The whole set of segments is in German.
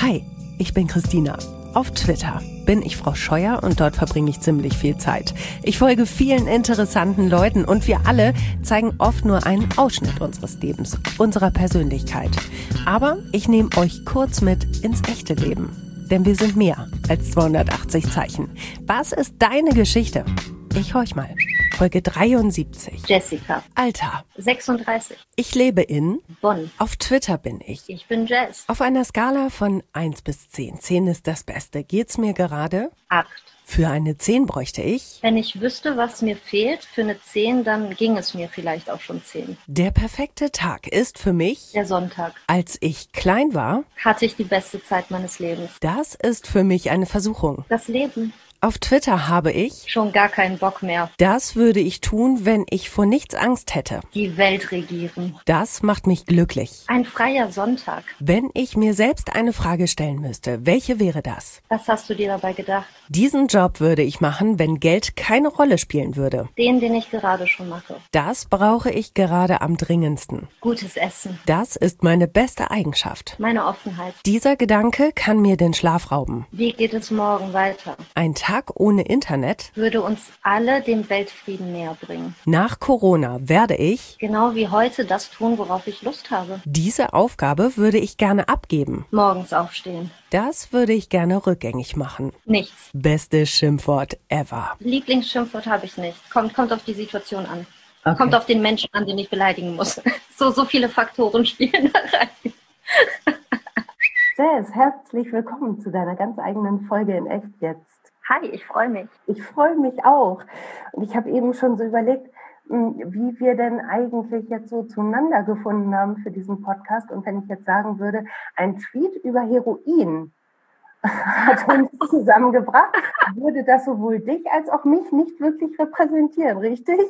Hi, ich bin Christina. Auf Twitter bin ich Frau Scheuer und dort verbringe ich ziemlich viel Zeit. Ich folge vielen interessanten Leuten und wir alle zeigen oft nur einen Ausschnitt unseres Lebens, unserer Persönlichkeit. Aber ich nehme euch kurz mit ins echte Leben. Denn wir sind mehr als 280 Zeichen. Was ist deine Geschichte? Ich horch mal. Folge 73. Jessica. Alter. 36. Ich lebe in Bonn. Auf Twitter bin ich. Ich bin Jess. Auf einer Skala von 1 bis 10. 10 ist das Beste. Geht's mir gerade? 8. Für eine 10 bräuchte ich Wenn ich wüsste, was mir fehlt für eine 10, dann ging es mir vielleicht auch schon 10. Der perfekte Tag ist für mich, Der Sonntag. als ich klein war. Hatte ich die beste Zeit meines Lebens. Das ist für mich eine Versuchung. Das Leben. Auf Twitter habe ich, Schon gar keinen Bock mehr. das würde ich tun, wenn ich vor nichts Angst hätte. Die Welt regieren. Das macht mich glücklich. Ein freier Sonntag. Wenn ich mir selbst eine Frage stellen müsste, welche wäre das? Was hast du dir dabei gedacht? Diesen Job würde ich machen, wenn Geld keine Rolle spielen würde. Den ich gerade schon mache. Das brauche ich gerade am dringendsten. Gutes Essen. Das ist meine beste Eigenschaft. Meine Offenheit. Dieser Gedanke kann mir den Schlaf rauben. Wie geht es morgen weiter? Ein Tag ohne Internet? Würde uns alle dem Weltfrieden näher bringen. Nach Corona werde ich, Genau wie heute, das tun, worauf ich Lust habe. diese Aufgabe würde ich gerne abgeben. Morgens aufstehen. Das würde ich gerne rückgängig machen. Nichts. Beste Schimpfwort ever. Lieblingsschimpfwort habe ich nicht. Kommt auf die Situation an. Okay. Kommt auf den Menschen an, den ich beleidigen muss. So viele Faktoren spielen da rein. Jess, herzlich willkommen zu deiner ganz eigenen Folge in Echt jetzt. Hi, ich freue mich. Ich freue mich auch. Und ich habe eben schon so überlegt, wie wir denn eigentlich jetzt so zueinander gefunden haben für diesen Podcast. Und wenn ich jetzt sagen würde, ein Tweet über Heroin hat uns zusammengebracht, würde das sowohl dich als auch mich nicht wirklich repräsentieren, richtig?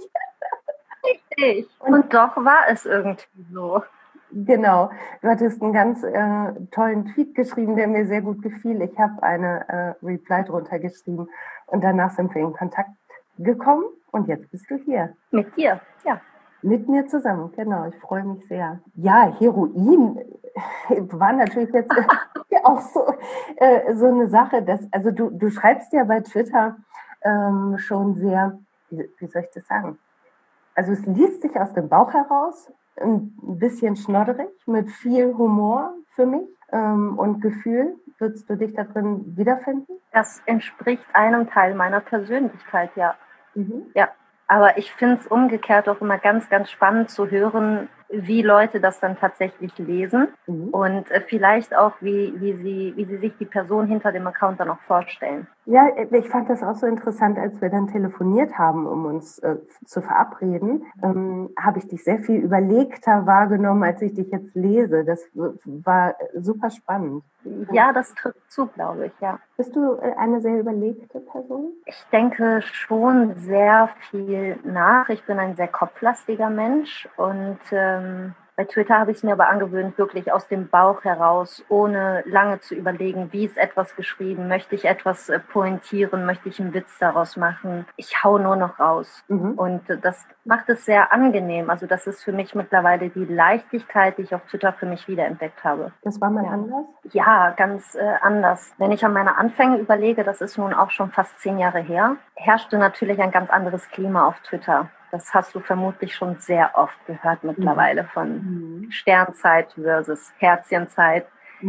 Richtig. Und doch war es irgendwie so. Genau. Du hattest einen ganz tollen Tweet geschrieben, der mir sehr gut gefiel. Ich habe eine Reply drunter geschrieben und danach sind wir in Kontakt gekommen und jetzt bist du hier. Mit dir, ja. Mit mir zusammen, genau. Ich freue mich sehr. Ja, Heroin war natürlich jetzt auch so eine Sache, also du schreibst ja bei Twitter schon sehr, wie soll ich das sagen? Also es liest sich aus dem Bauch heraus, ein bisschen schnodderig, mit viel Humor für mich und Gefühl. Würdest du dich da drin wiederfinden? Das entspricht einem Teil meiner Persönlichkeit, ja. Mhm. Ja. Aber ich finde es umgekehrt auch immer ganz, ganz spannend zu hören, wie Leute das dann tatsächlich lesen und vielleicht auch, wie sie sich die Person hinter dem Account dann auch vorstellen. Ja, ich fand das auch so interessant, als wir dann telefoniert haben, um uns zu verabreden, habe ich dich sehr viel überlegter wahrgenommen, als ich dich jetzt lese. Das war super spannend. Ja, das trifft zu, glaube ich, ja. Bist du eine sehr überlegte Person? Ich denke schon sehr viel nach. Ich bin ein sehr kopflastiger Mensch und bei Twitter habe ich es mir aber angewöhnt, wirklich aus dem Bauch heraus, ohne lange zu überlegen, wie ist etwas geschrieben, möchte ich etwas pointieren, möchte ich einen Witz daraus machen. Ich hau nur noch raus. Und das macht es sehr angenehm. Also das ist für mich mittlerweile die Leichtigkeit, die ich auf Twitter für mich wiederentdeckt habe. Das war mal anders? Ja, ganz anders. Wenn ich an meine Anfänge überlege, das ist nun auch schon fast 10 Jahre her, herrschte natürlich ein ganz anderes Klima auf Twitter. Das hast du vermutlich schon sehr oft gehört mittlerweile von Sternzeit versus Herzchenzeit.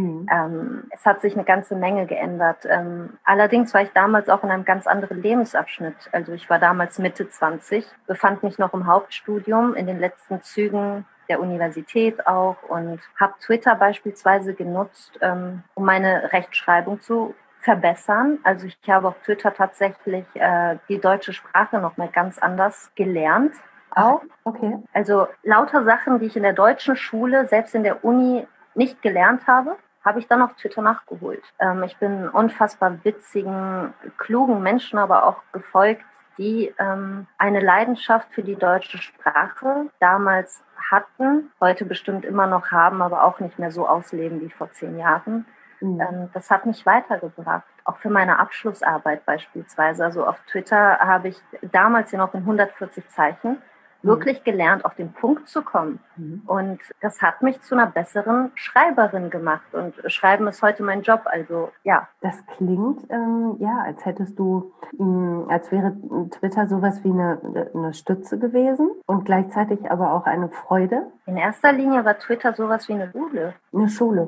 Es hat sich eine ganze Menge geändert. Allerdings war ich damals auch in einem ganz anderen Lebensabschnitt. Also ich war damals Mitte 20, befand mich noch im Hauptstudium, in den letzten Zügen der Universität auch und habe Twitter beispielsweise genutzt, um meine Rechtschreibung zu verbessern. Also ich habe auf Twitter tatsächlich die deutsche Sprache noch mal ganz anders gelernt. Auch. Okay. Also lauter Sachen, die ich in der deutschen Schule, selbst in der Uni nicht gelernt habe, habe ich dann auf Twitter nachgeholt. Ich bin unfassbar witzigen, klugen Menschen aber auch gefolgt, die eine Leidenschaft für die deutsche Sprache damals hatten, heute bestimmt immer noch haben, aber auch nicht mehr so ausleben wie vor 10 Jahren. Das hat mich weitergebracht, auch für meine Abschlussarbeit beispielsweise. Also auf Twitter habe ich damals ja noch in 140 Zeichen wirklich gelernt, auf den Punkt zu kommen. Und das hat mich zu einer besseren Schreiberin gemacht. Und Schreiben ist heute mein Job. Also ja. Das klingt, als hättest du, als wäre Twitter sowas wie eine Stütze gewesen und gleichzeitig aber auch eine Freude. In erster Linie war Twitter sowas wie eine Schule. Eine Schule.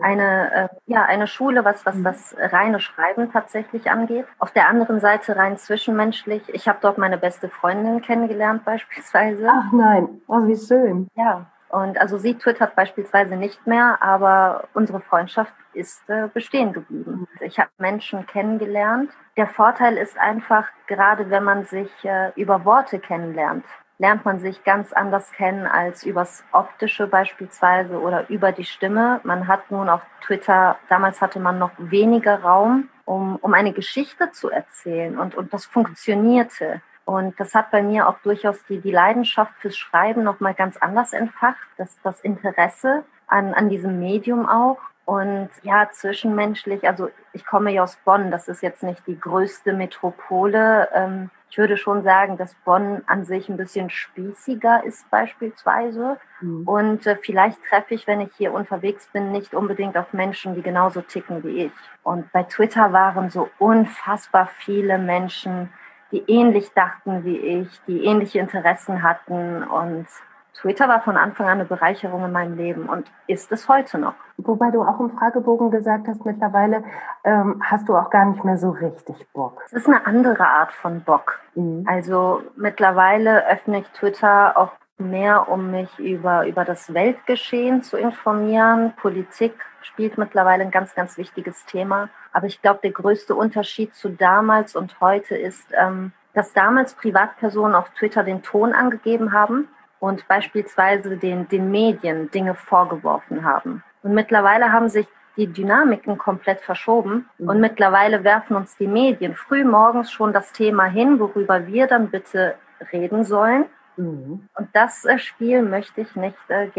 Eine Schule, was das reine Schreiben tatsächlich angeht. Auf der anderen Seite rein zwischenmenschlich. Ich habe dort meine beste Freundin kennengelernt beispielsweise. Ach nein, oh wie schön. Ja, und also sie twittert beispielsweise nicht mehr, aber unsere Freundschaft ist bestehen geblieben. Ich habe Menschen kennengelernt. Der Vorteil ist einfach, gerade wenn man sich über Worte kennenlernt, lernt man sich ganz anders kennen als übers Optische beispielsweise oder über die Stimme. Man hat nun auf Twitter, damals hatte man noch weniger Raum, um eine Geschichte zu erzählen und das funktionierte. Und das hat bei mir auch durchaus die Leidenschaft fürs Schreiben nochmal ganz anders entfacht, das Interesse an diesem Medium auch. Und ja, zwischenmenschlich, also ich komme ja aus Bonn, das ist jetzt nicht die größte Metropole. Ich würde schon sagen, dass Bonn an sich ein bisschen spießiger ist beispielsweise. Und vielleicht treffe ich, wenn ich hier unterwegs bin, nicht unbedingt auf Menschen, die genauso ticken wie ich. Und bei Twitter waren so unfassbar viele Menschen, die ähnlich dachten wie ich, die ähnliche Interessen hatten. Und Twitter war von Anfang an eine Bereicherung in meinem Leben und ist es heute noch. Wobei du auch im Fragebogen gesagt hast, mittlerweile hast du auch gar nicht mehr so richtig Bock. Es ist eine andere Art von Bock. Also mittlerweile öffne ich Twitter auch mehr, um mich über das Weltgeschehen zu informieren. Politik spielt mittlerweile ein ganz, ganz wichtiges Thema. Aber ich glaube, der größte Unterschied zu damals und heute ist, dass damals Privatpersonen auf Twitter den Ton angegeben haben und beispielsweise den Medien Dinge vorgeworfen haben. Und mittlerweile haben sich die Dynamiken komplett verschoben und mittlerweile werfen uns die Medien früh morgens schon das Thema hin, worüber wir dann bitte reden sollen. Und das Spiel möchte ich nicht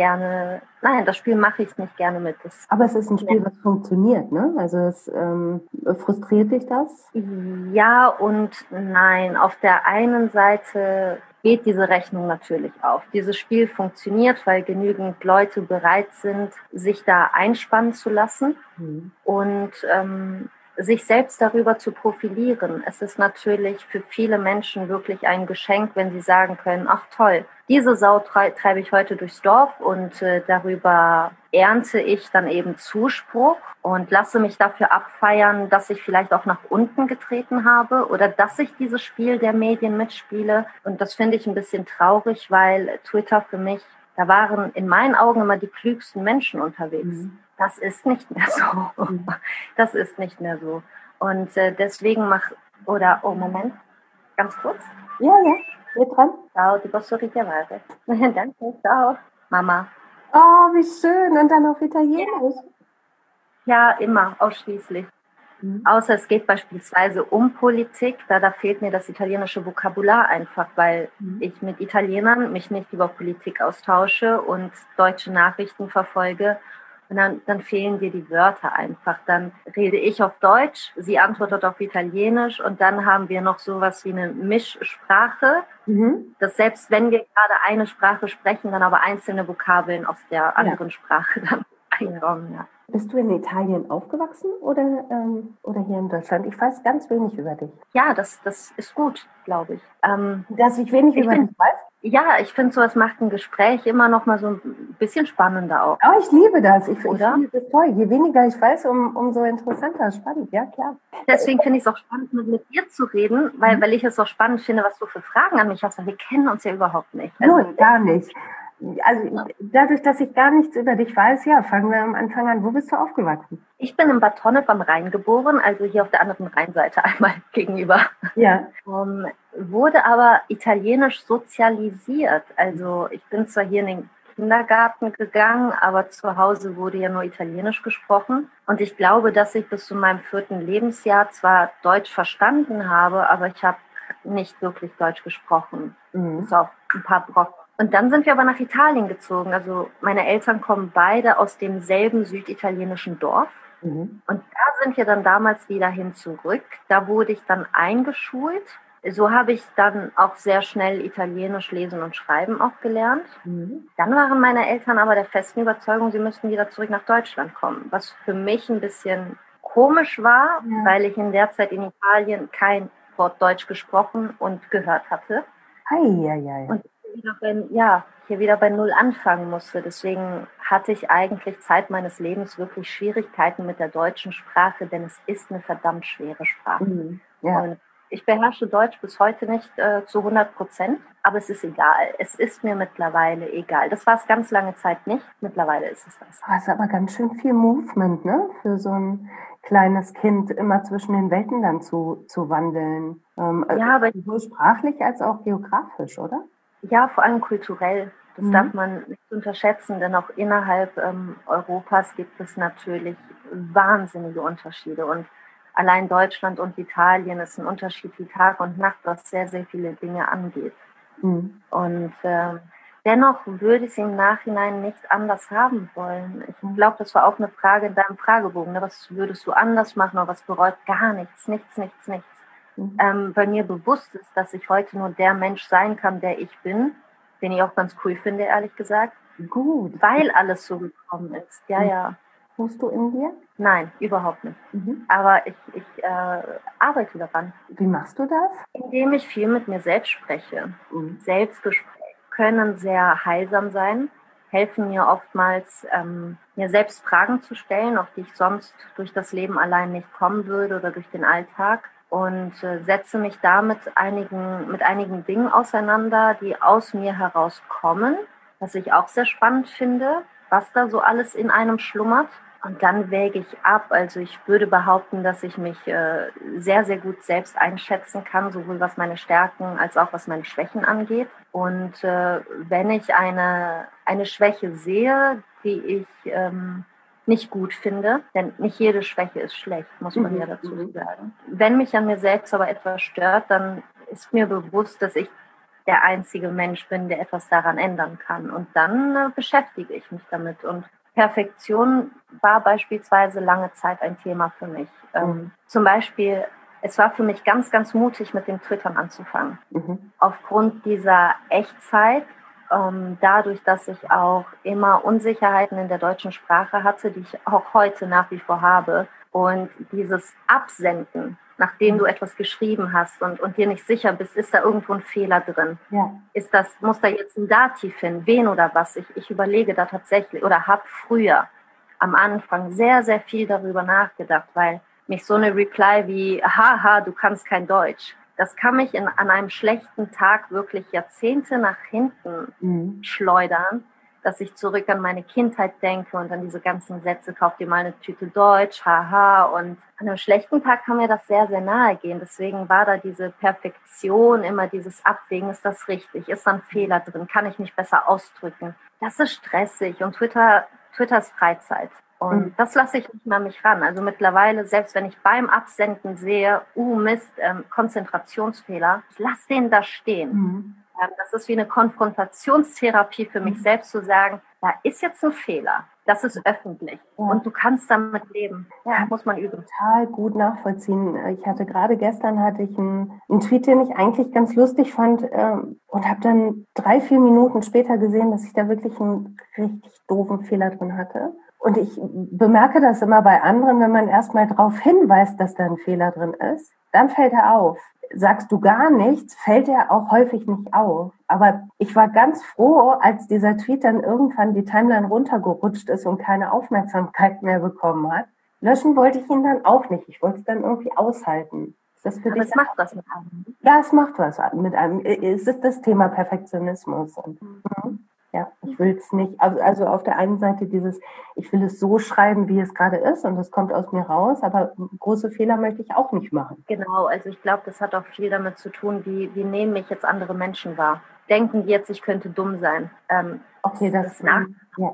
das Spiel mache ich nicht gerne mit. Aber es ist ein Spiel, was funktioniert, ne? Also frustriert dich das? Ja und nein. Auf der einen Seite geht diese Rechnung natürlich auf. Dieses Spiel funktioniert, weil genügend Leute bereit sind, sich da einspannen zu lassen und sich selbst darüber zu profilieren. Es ist natürlich für viele Menschen wirklich ein Geschenk, wenn sie sagen können, ach toll, diese Sau treibe ich heute durchs Dorf und darüber ernte ich dann eben Zuspruch und lasse mich dafür abfeiern, dass ich vielleicht auch nach unten getreten habe oder dass ich dieses Spiel der Medien mitspiele. Und das finde ich ein bisschen traurig, weil Twitter für mich, da waren in meinen Augen immer die klügsten Menschen unterwegs. Das ist nicht mehr so. Das ist nicht mehr so. Und deswegen Moment, ganz kurz. Ja, mit dran. Ciao, ti posso richiamare? Danke, ciao, Mama. Oh, wie schön. Und dann auf Italienisch. Ja, immer, ausschließlich. Außer es geht beispielsweise um Politik, da fehlt mir das italienische Vokabular einfach, weil ich mit Italienern mich nicht über Politik austausche und deutsche Nachrichten verfolge. Und dann fehlen dir die Wörter einfach. Dann rede ich auf Deutsch, sie antwortet auf Italienisch und dann haben wir noch sowas wie eine Mischsprache, dass selbst wenn wir gerade eine Sprache sprechen, dann aber einzelne Vokabeln aus der anderen Sprache dann einkommen. Ja. Bist du in Italien aufgewachsen oder hier in Deutschland? Ich weiß ganz wenig über dich. Ja, das ist gut, glaube ich. Dass ich wenig über dich weiß? Ja, ich finde, sowas macht ein Gespräch immer noch mal so ein bisschen spannender auch. Oh, ich liebe das. Ich finde das toll. Je weniger ich weiß, umso interessanter. Spannend, ja klar. Deswegen finde ich es auch spannend, mit dir zu reden, weil ich es auch spannend finde, was du für Fragen an mich hast. Weil wir kennen uns ja überhaupt nicht. Nein, gar nicht. Also dadurch, dass ich gar nichts über dich weiß, fangen wir am Anfang an. Wo bist du aufgewachsen? Ich bin in Bad Honnef am Rhein geboren, also hier auf der anderen Rheinseite einmal gegenüber. Ja. Wurde aber italienisch sozialisiert. Also ich bin zwar hier in den Kindergarten gegangen, aber zu Hause wurde ja nur Italienisch gesprochen. Und ich glaube, dass ich bis zu meinem 4. Lebensjahr zwar Deutsch verstanden habe, aber ich habe nicht wirklich Deutsch gesprochen. Bis auf ein paar Brocken. Und dann sind wir aber nach Italien gezogen. Also meine Eltern kommen beide aus demselben süditalienischen Dorf. Und da sind wir dann damals wieder hin zurück. Da wurde ich dann eingeschult so habe ich dann auch sehr schnell Italienisch lesen und schreiben auch gelernt. Dann waren meine Eltern aber der festen Überzeugung, sie müssten wieder zurück nach Deutschland kommen, was für mich ein bisschen komisch war, weil ich in der Zeit in Italien kein Wort Deutsch gesprochen und gehört hatte. Und hier wieder bei Null anfangen musste. Deswegen hatte ich eigentlich Zeit meines Lebens wirklich Schwierigkeiten mit der deutschen Sprache, denn es ist eine verdammt schwere Sprache. Und ich beherrsche Deutsch bis heute nicht zu 100%, aber es ist egal. Es ist mir mittlerweile egal. Das war es ganz lange Zeit nicht. Mittlerweile ist es das. Das ist aber ganz schön viel Movement, ne? Für so ein kleines Kind immer zwischen den Welten dann zu wandeln. Aber sowohl sprachlich als auch geografisch, oder? Ja, vor allem kulturell. Das darf man nicht unterschätzen, denn auch innerhalb Europas gibt es natürlich wahnsinnige Unterschiede. Und allein Deutschland und Italien ist ein Unterschied wie Tag und Nacht, was sehr, sehr viele Dinge angeht. Und dennoch würde ich es im Nachhinein nicht anders haben wollen. Ich glaube, das war auch eine Frage in deinem Fragebogen. Ne? Was würdest du anders machen oder was bereut? Gar nichts, nichts. Bei mir bewusst ist, dass ich heute nur der Mensch sein kann, der ich bin, den ich auch ganz cool finde, ehrlich gesagt. Gut. Weil alles so gekommen ist. Ja. Ruhst du in dir? Nein, überhaupt nicht. Aber ich arbeite daran. Wie machst du das? Indem ich viel mit mir selbst spreche. Selbstgespräche können sehr heilsam sein, helfen mir oftmals, mir selbst Fragen zu stellen, auf die ich sonst durch das Leben allein nicht kommen würde oder durch den Alltag. Und setze mich da mit einigen Dingen auseinander, die aus mir herauskommen, was ich auch sehr spannend finde, was da so alles in einem schlummert. Und dann wäge ich ab. Also ich würde behaupten, dass ich mich sehr, sehr gut selbst einschätzen kann, sowohl was meine Stärken als auch was meine Schwächen angeht. Und wenn ich eine Schwäche sehe, die ich nicht gut finde, denn nicht jede Schwäche ist schlecht, muss man ja dazu sagen. Wenn mich an mir selbst aber etwas stört, dann ist mir bewusst, dass ich der einzige Mensch bin, der etwas daran ändern kann. Und dann beschäftige ich mich damit. Und Perfektion war beispielsweise lange Zeit ein Thema für mich. Zum Beispiel, es war für mich ganz, ganz mutig, mit dem Twittern anzufangen. Aufgrund dieser Echtzeit, dadurch, dass ich auch immer Unsicherheiten in der deutschen Sprache hatte, die ich auch heute nach wie vor habe. Und dieses Absenden, nachdem du etwas geschrieben hast und dir nicht sicher bist, ist da irgendwo ein Fehler drin? Muss da jetzt ein Dativ hin, wen oder was? Ich überlege da tatsächlich oder habe früher am Anfang sehr, sehr viel darüber nachgedacht, weil mich so eine Reply wie, haha, du kannst kein Deutsch, das kann mich an einem schlechten Tag wirklich Jahrzehnte nach hinten schleudern, dass ich zurück an meine Kindheit denke und an diese ganzen Sätze, kauf dir mal eine Tüte Deutsch, haha. Und an einem schlechten Tag kann mir das sehr, sehr nahe gehen. Deswegen war da diese Perfektion, immer dieses Abwägen, ist das richtig? Ist da ein Fehler drin? Kann ich mich besser ausdrücken? Das ist stressig und Twitter ist Freizeit. Und das lasse ich nicht mehr an mich ran. Also mittlerweile, selbst wenn ich beim Absenden sehe, Mist, Konzentrationsfehler, ich lasse den da stehen. Das ist wie eine Konfrontationstherapie für mich selbst zu sagen, da ist jetzt ein Fehler. Das ist öffentlich. Und du kannst damit leben. Ja, muss man üben. Total gut nachvollziehen. Gestern hatte ich einen Tweet, den ich eigentlich ganz lustig fand und habe dann 3-4 Minuten später gesehen, dass ich da wirklich einen richtig doofen Fehler drin hatte. Und ich bemerke das immer bei anderen, wenn man erstmal darauf hinweist, dass da ein Fehler drin ist, dann fällt er auf. Sagst du gar nichts, fällt er auch häufig nicht auf. Aber ich war ganz froh, als dieser Tweet dann irgendwann die Timeline runtergerutscht ist und keine Aufmerksamkeit mehr bekommen hat. Löschen wollte ich ihn dann auch nicht. Ich wollte es dann irgendwie aushalten. Ist das für dich? Es macht was mit einem. Ja, es macht was mit einem. Es ist das Thema Perfektionismus. Und, ja, ich will es nicht, also auf der einen Seite ich will es so schreiben, wie es gerade ist und es kommt aus mir raus, aber große Fehler möchte ich auch nicht machen. Genau, also ich glaube, das hat auch viel damit zu tun, wie nehmen mich jetzt andere Menschen wahr. Denken die jetzt, ich könnte dumm sein? Okay, das nach. Ja.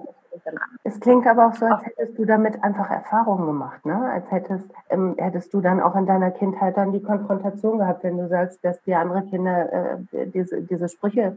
Es klingt aber auch so, als hättest du damit einfach Erfahrungen gemacht, ne? Als hättest du dann auch in deiner Kindheit dann die Konfrontation gehabt, wenn du sagst, dass dir andere Kinder diese Sprüche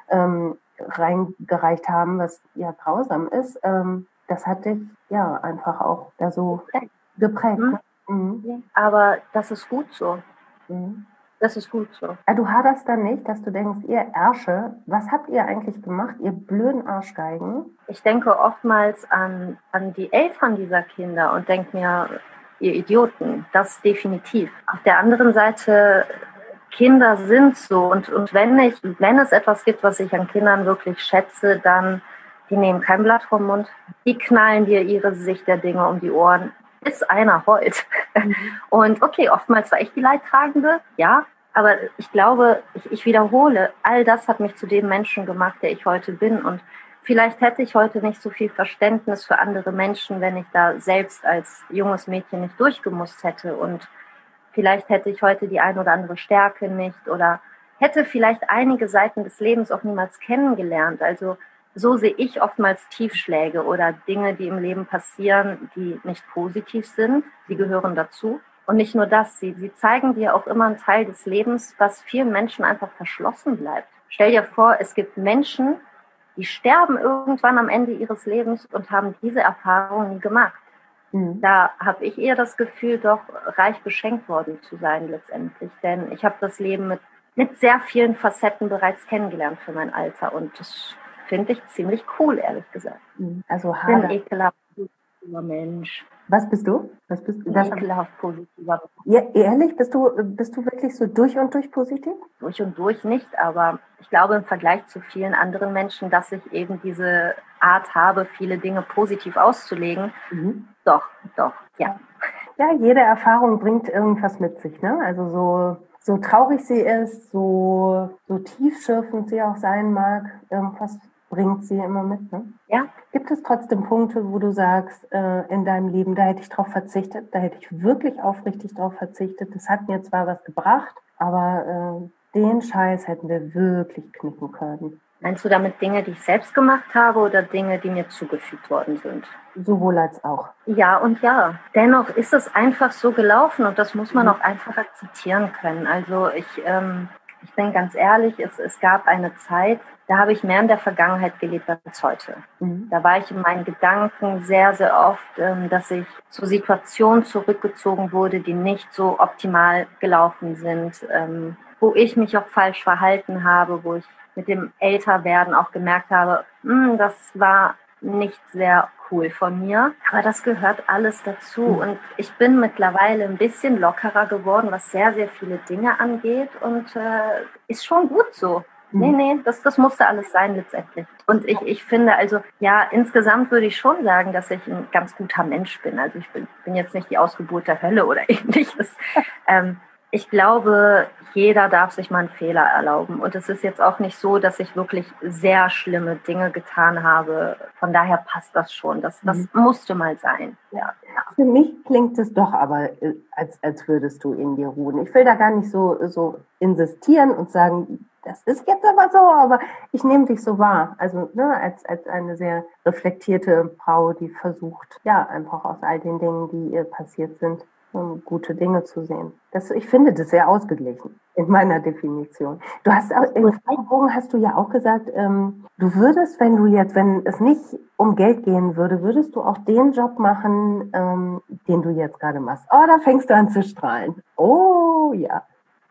reingereicht haben, was ja grausam ist, das hat dich ja einfach auch da so geprägt. Aber das ist gut so. Das ist gut so. Du haderst dann nicht, dass du denkst, ihr Ärsche, was habt ihr eigentlich gemacht, ihr blöden Arschgeigen? Ich denke oftmals an die Eltern dieser Kinder und denke mir, ihr Idioten, das definitiv. Auf der anderen Seite, Kinder sind so und wenn es etwas gibt, was ich an Kindern wirklich schätze, dann die nehmen kein Blatt vom Mund, die knallen dir ihre Sicht der Dinge um die Ohren, bis einer heult. Und okay, oftmals war ich die Leidtragende, ja, aber ich glaube, ich wiederhole, all das hat mich zu dem Menschen gemacht, der ich heute bin. Und vielleicht hätte ich heute nicht so viel Verständnis für andere Menschen, wenn ich da selbst als junges Mädchen nicht durchgemusst hätte. Und vielleicht hätte ich heute die ein oder andere Stärke nicht oder hätte vielleicht einige Seiten des Lebens auch niemals kennengelernt. Also so sehe ich oftmals Tiefschläge oder Dinge, die im Leben passieren, die nicht positiv sind. Sie gehören dazu. Und nicht nur das, sie zeigen dir auch immer einen Teil des Lebens, was vielen Menschen einfach verschlossen bleibt. Stell dir vor, es gibt Menschen, die sterben irgendwann am Ende ihres Lebens und haben diese Erfahrung nie gemacht. Da habe ich eher das Gefühl, doch reich beschenkt worden zu sein letztendlich. Denn ich habe das Leben mit sehr vielen Facetten bereits kennengelernt für mein Alter. Und das finde ich ziemlich cool, ehrlich gesagt. Also ich bin ein ekelhaft positiver Mensch. Was bist du? Ekelhaft positiver Mensch. Ja, ehrlich? Bist du wirklich so durch und durch positiv? Durch und durch nicht, aber ich glaube im Vergleich zu vielen anderen Menschen, dass ich eben diese Art habe, viele Dinge positiv auszulegen. Doch, ja. Ja, jede Erfahrung bringt irgendwas mit sich, ne? Also so traurig sie ist, so tiefschürfend sie auch sein mag, irgendwas bringt sie immer mit, ne? Ja. Gibt es trotzdem Punkte, wo du sagst, in deinem Leben, da hätte ich drauf verzichtet, da hätte ich wirklich aufrichtig drauf verzichtet, das hat mir zwar was gebracht, aber den Scheiß hätten wir wirklich knicken können. Meinst du damit Dinge, die ich selbst gemacht habe oder Dinge, die mir zugefügt worden sind? Sowohl als auch. Ja und ja. Dennoch ist es einfach so gelaufen und das muss man auch einfach akzeptieren können. Also ich bin ganz ehrlich, es gab eine Zeit, da habe ich mehr in der Vergangenheit gelebt als heute. Da war ich in meinen Gedanken sehr, sehr oft, dass ich zu Situationen zurückgezogen wurde, die nicht so optimal gelaufen sind, wo ich mich auch falsch verhalten habe, wo ich mit dem Älterwerden auch gemerkt habe, das war nicht sehr cool von mir. Aber das gehört alles dazu. Und ich bin mittlerweile ein bisschen lockerer geworden, was sehr, sehr viele Dinge angeht. Und ist schon gut so. Nee, das musste alles sein letztendlich. Und ich finde, also ja, insgesamt würde ich schon sagen, dass ich ein ganz guter Mensch bin. Also ich bin jetzt nicht die Ausgeburt der Hölle oder ähnliches. Ich glaube, jeder darf sich mal einen Fehler erlauben. Und es ist jetzt auch nicht so, dass ich wirklich sehr schlimme Dinge getan habe. Von daher passt das schon. Das musste mal sein. Ja. Für mich klingt es doch aber, als würdest du in dir ruhen. Ich will da gar nicht so insistieren und sagen, das ist jetzt aber so, aber ich nehme dich so wahr. Also als eine sehr reflektierte Frau, die versucht, ja, einfach aus all den Dingen, die ihr passiert sind, gute Dinge zu sehen. Ich finde das sehr ausgeglichen in meiner Definition. Du hast auch, im Fragebogen hast du ja auch gesagt, du würdest, wenn es nicht um Geld gehen würde, würdest du auch den Job machen, den du jetzt gerade machst. Oh, da fängst du an zu strahlen. Oh, ja.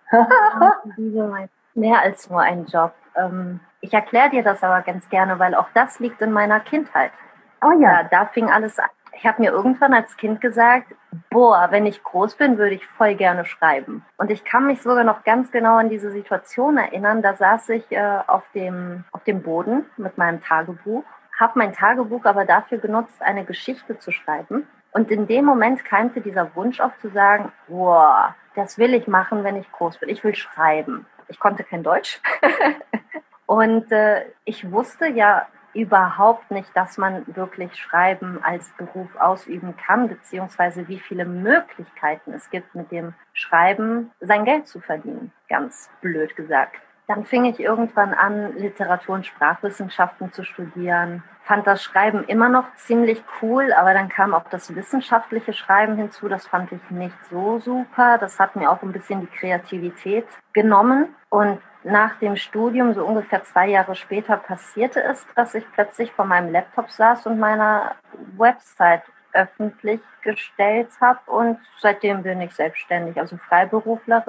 Mehr als nur ein Job. Ich erkläre dir das aber ganz gerne, weil auch das liegt in meiner Kindheit. Oh ja. Da fing alles an. Ich habe mir irgendwann als Kind gesagt, wenn ich groß bin, würde ich voll gerne schreiben. Und ich kann mich sogar noch ganz genau an diese Situation erinnern. Da saß ich auf dem Boden mit meinem Tagebuch, habe mein Tagebuch aber dafür genutzt, eine Geschichte zu schreiben. Und in dem Moment keimte dieser Wunsch auf zu sagen, das will ich machen, wenn ich groß bin. Ich will schreiben. Ich konnte kein Deutsch. Und ich wusste ja überhaupt nicht, dass man wirklich Schreiben als Beruf ausüben kann, beziehungsweise wie viele Möglichkeiten es gibt, mit dem Schreiben sein Geld zu verdienen. Ganz blöd gesagt. Dann fing ich irgendwann an, Literatur- und Sprachwissenschaften zu studieren. Fand das Schreiben immer noch ziemlich cool, aber dann kam auch das wissenschaftliche Schreiben hinzu. Das fand ich nicht so super. Das hat mir auch ein bisschen die Kreativität genommen. Und nach dem Studium, so ungefähr 2 Jahre später, passierte es, dass ich plötzlich vor meinem Laptop saß und meine Website öffentlich gestellt habe. Und seitdem bin ich selbstständig, also Freiberuflerin.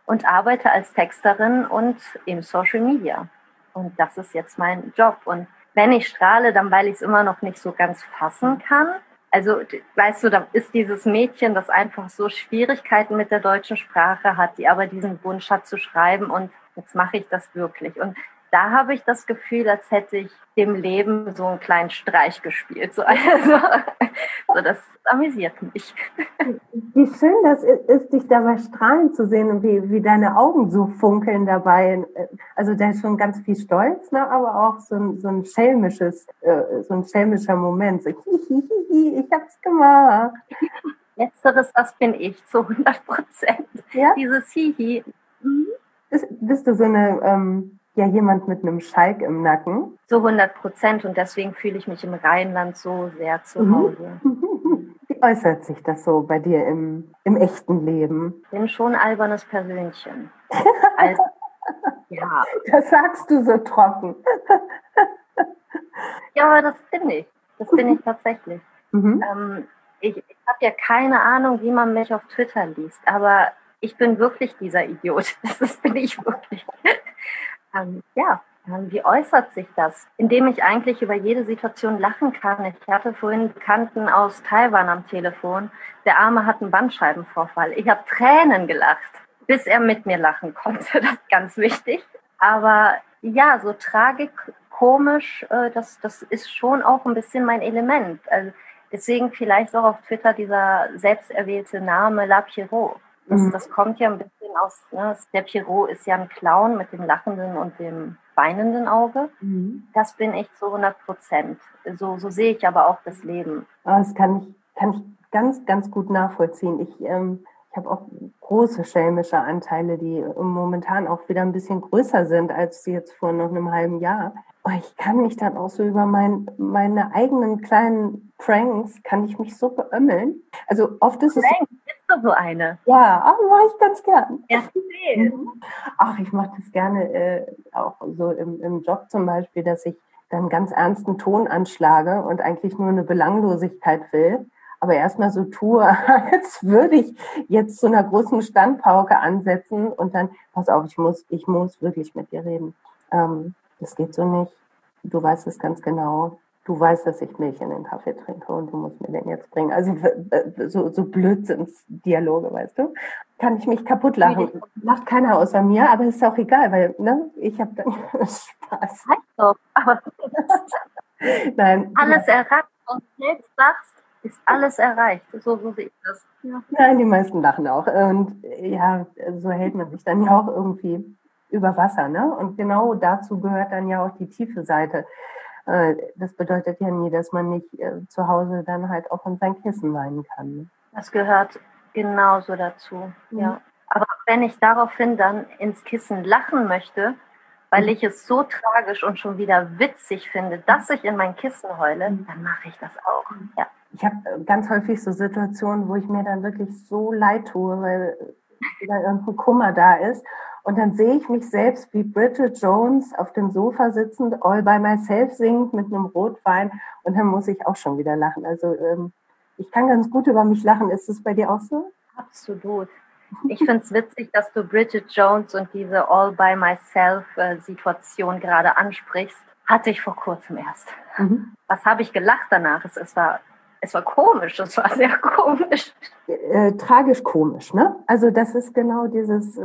und arbeite als Texterin und im Social Media. Und das ist jetzt mein Job. Und wenn ich strahle, dann weil ich es immer noch nicht so ganz fassen kann. Also, weißt du, da ist dieses Mädchen, das einfach so Schwierigkeiten mit der deutschen Sprache hat, die aber diesen Wunsch hat zu schreiben und jetzt mache ich das wirklich. Und da habe ich das Gefühl, als hätte ich dem Leben so einen kleinen Streich gespielt. So, also, so das amüsiert mich. Wie schön das ist, dich dabei strahlen zu sehen und wie deine Augen so funkeln dabei. Also da ist schon ganz viel Stolz, ne? Aber auch so ein schelmischer Moment. So, hihihihi, ich hab's gemacht. Letzteres, das bin ich zu 100%. Ja? Dieses Hihi. Bist du so jemand mit einem Schalk im Nacken? Zu 100% und deswegen fühle ich mich im Rheinland so sehr zu Hause. Wie äußert sich das so bei dir im echten Leben? Ich bin schon ein albernes Persönchen. Also, ja. Das sagst du so trocken. Ja, aber das bin ich. Das bin ich tatsächlich. Ich habe ja keine Ahnung, wie man mich auf Twitter liest, aber ich bin wirklich dieser Idiot. Das bin ich wirklich. Wie äußert sich das? Indem ich eigentlich über jede Situation lachen kann. Ich hatte vorhin einen Bekannten aus Taiwan am Telefon. Der Arme hat einen Bandscheibenvorfall. Ich habe Tränen gelacht, bis er mit mir lachen konnte. Das ist ganz wichtig. Aber ja, so Tragik, komisch, das ist schon auch ein bisschen mein Element. Also deswegen vielleicht auch auf Twitter dieser selbsterwählte Name La Pierrot. Das kommt ja ein bisschen aus, ne? Der Pierrot ist ja ein Clown mit dem lachenden und dem weinenden Auge. Das bin ich zu 100%. So sehe ich aber auch das Leben. Das kann ich ganz, ganz gut nachvollziehen. Ich habe auch große schelmische Anteile, die momentan auch wieder ein bisschen größer sind als jetzt vor noch einem halben Jahr. Aber ich kann mich dann auch so über meine eigenen kleinen Pranks, kann ich mich so beömmeln. Also oft ist es... Pranks, bist du so eine? Ja, mache ich ganz gern. Erzähl. Ach, ich mache das gerne auch so im Job zum Beispiel, dass ich dann ganz ernsten Ton anschlage und eigentlich nur eine Belanglosigkeit will. Aber erstmal so tue, als würde ich jetzt zu einer großen Standpauke ansetzen und dann, pass auf, ich muss wirklich mit dir reden. Das geht so nicht. Du weißt es ganz genau. Du weißt, dass ich Milch in den Kaffee trinke und du musst mir den jetzt bringen. Also so Blödsinnsdialoge, weißt du? Kann ich mich kaputt lachen. Lacht keiner außer mir, aber ist auch egal, weil ich habe dann Spaß. Aber Nein. Alles erreicht und selbst sagst, ist alles erreicht. So sehe ich das. Ja. Nein, die meisten lachen auch. Und ja, so hält man sich dann ja auch irgendwie über Wasser, ne? Und genau dazu gehört dann ja auch die tiefe Seite. Das bedeutet ja nie, dass man nicht zu Hause dann halt auch in sein Kissen weinen kann. Ne? Das gehört genauso dazu, ja. Aber wenn ich daraufhin dann ins Kissen lachen möchte, weil ich es so tragisch und schon wieder witzig finde, dass ich in mein Kissen heule, dann mache ich das auch, ja. Ich habe ganz häufig so Situationen, wo ich mir dann wirklich so leid tue, weil wieder irgendein Kummer da ist. Und dann sehe ich mich selbst wie Bridget Jones auf dem Sofa sitzend, all by myself singend mit einem Rotwein. Und dann muss ich auch schon wieder lachen. Also ich kann ganz gut über mich lachen. Ist es bei dir auch so? Absolut. Ich finde es witzig, dass du Bridget Jones und diese all by myself Situation gerade ansprichst. Hatte ich vor kurzem erst. Was habe ich gelacht danach? Es war komisch, es war sehr komisch. Tragisch komisch, ne? Also das ist genau dieses,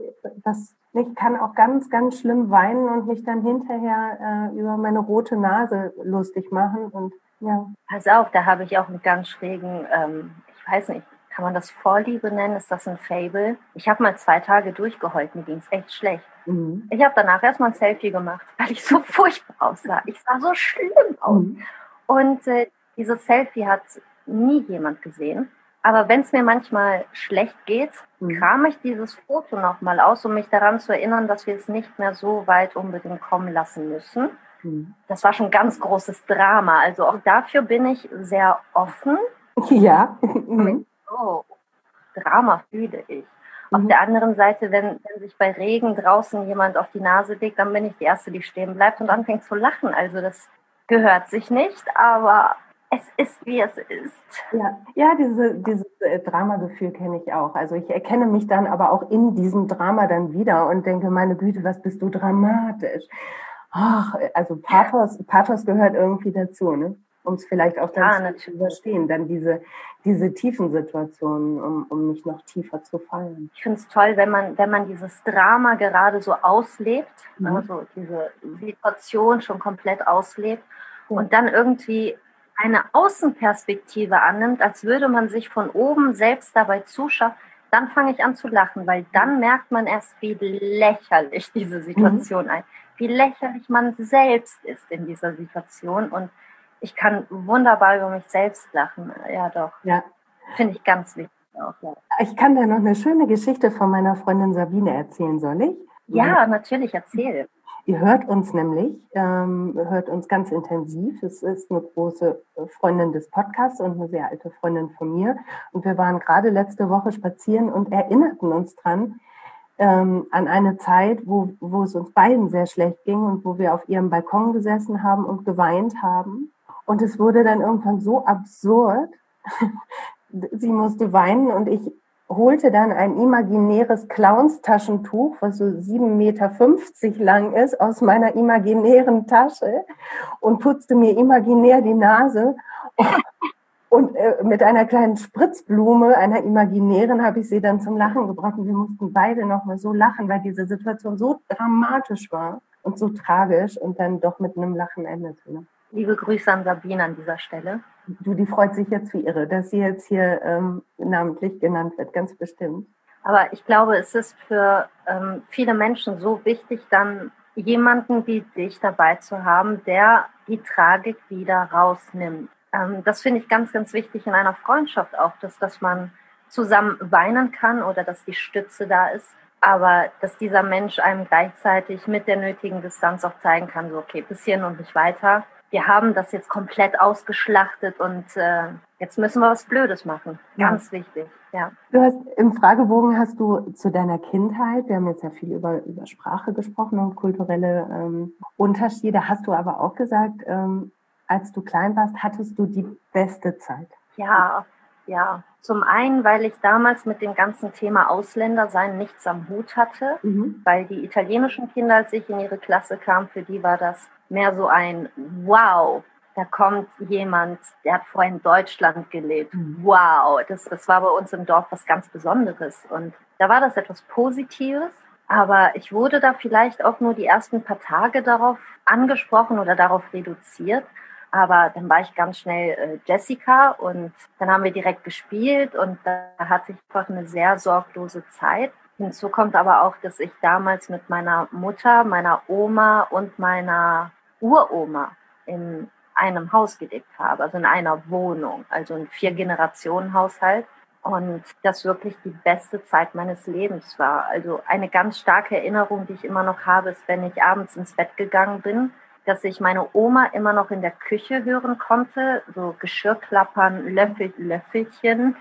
ich kann auch ganz, ganz schlimm weinen und mich dann hinterher über meine rote Nase lustig machen. Und ja. Pass auf, da habe ich auch einen ganz schrägen, ich weiß nicht, kann man das Vorliebe nennen? Ist das ein Fable? Ich habe mal 2 Tage durchgeheult, mir ging es echt schlecht. Ich habe danach erstmal ein Selfie gemacht, weil ich so furchtbar aussah. Ich sah so schlimm aus. Und dieses Selfie hat nie jemand gesehen. Aber wenn es mir manchmal schlecht geht, krame ich dieses Foto nochmal aus, um mich daran zu erinnern, dass wir es nicht mehr so weit unbedingt kommen lassen müssen. Das war schon ein ganz großes Drama. Also auch dafür bin ich sehr offen. Ja. Drama fühle ich. Auf der anderen Seite, wenn sich bei Regen draußen jemand auf die Nase legt, dann bin ich die Erste, die stehen bleibt und anfängt zu lachen. Also das gehört sich nicht, aber Es ist, wie es ist. Ja, dieses Dramagefühl kenne ich auch. Also ich erkenne mich dann aber auch in diesem Drama dann wieder und denke, meine Güte, was bist du dramatisch. Ach, also Pathos gehört irgendwie dazu, ne? Um es vielleicht auch dann zu überstehen, dann diese tiefen Situationen, um nicht noch tiefer zu fallen. Ich finde es toll, wenn man dieses Drama gerade so auslebt, also diese Situation schon komplett auslebt und dann irgendwie eine Außenperspektive annimmt, als würde man sich von oben selbst dabei zuschauen, dann fange ich an zu lachen, weil dann merkt man erst, wie lächerlich diese Situation ist, wie lächerlich man selbst ist in dieser Situation. Und ich kann wunderbar über mich selbst lachen. Ja, doch. Ja. Finde ich ganz wichtig auch. Ja. Ich kann da noch eine schöne Geschichte von meiner Freundin Sabine erzählen, soll ich? Ja, natürlich, erzähl. Ihr hört uns nämlich, hört uns ganz intensiv. Es ist eine große Freundin des Podcasts und eine sehr alte Freundin von mir. Und wir waren gerade letzte Woche spazieren und erinnerten uns dran an eine Zeit, wo es uns beiden sehr schlecht ging und wo wir auf ihrem Balkon gesessen haben und geweint haben. Und es wurde dann irgendwann so absurd. Sie musste weinen und ich holte dann ein imaginäres Clownstaschentuch, was so 7,50 Meter lang ist, aus meiner imaginären Tasche und putzte mir imaginär die Nase. Und mit einer kleinen Spritzblume, einer imaginären, habe ich sie dann zum Lachen gebracht. Und wir mussten beide nochmal so lachen, weil diese Situation so dramatisch war und so tragisch und dann doch mit einem Lachen endete. Ne? Liebe Grüße an Sabine an dieser Stelle. Die freut sich jetzt wie irre, dass sie jetzt hier namentlich genannt wird, ganz bestimmt. Aber ich glaube, es ist für viele Menschen so wichtig, dann jemanden wie dich dabei zu haben, der die Tragik wieder rausnimmt. Das finde ich ganz, ganz wichtig in einer Freundschaft auch, dass man zusammen weinen kann oder dass die Stütze da ist. Aber dass dieser Mensch einem gleichzeitig mit der nötigen Distanz auch zeigen kann, so okay, bis hierhin und nicht weiter. Wir haben das jetzt komplett ausgeschlachtet und jetzt müssen wir was Blödes machen. Ganz wichtig, ja. Du hast im Fragebogen hast du zu deiner Kindheit, wir haben jetzt ja viel über Sprache gesprochen und kulturelle Unterschiede, hast du aber auch gesagt, als du klein warst, hattest du die beste Zeit. Ja. Zum einen, weil ich damals mit dem ganzen Thema Ausländersein nichts am Hut hatte, weil die italienischen Kinder, als ich in ihre Klasse kam, für die war das mehr so ein Wow, da kommt jemand, der hat vorher in Deutschland gelebt. Wow, das war bei uns im Dorf was ganz Besonderes. Und da war das etwas Positives. Aber ich wurde da vielleicht auch nur die ersten paar Tage darauf angesprochen oder darauf reduziert. Aber dann war ich ganz schnell Jessica und dann haben wir direkt gespielt und da hatte ich einfach eine sehr sorglose Zeit. Hinzu kommt aber auch, dass ich damals mit meiner Mutter, meiner Oma und meiner Uroma in einem Haus gelebt habe, also in einer Wohnung, also ein 4-Generationen-Haushalt. Und das wirklich die beste Zeit meines Lebens war. Also eine ganz starke Erinnerung, die ich immer noch habe, ist, wenn ich abends ins Bett gegangen bin, dass ich meine Oma immer noch in der Küche hören konnte, so Geschirrklappern, Löffelchen.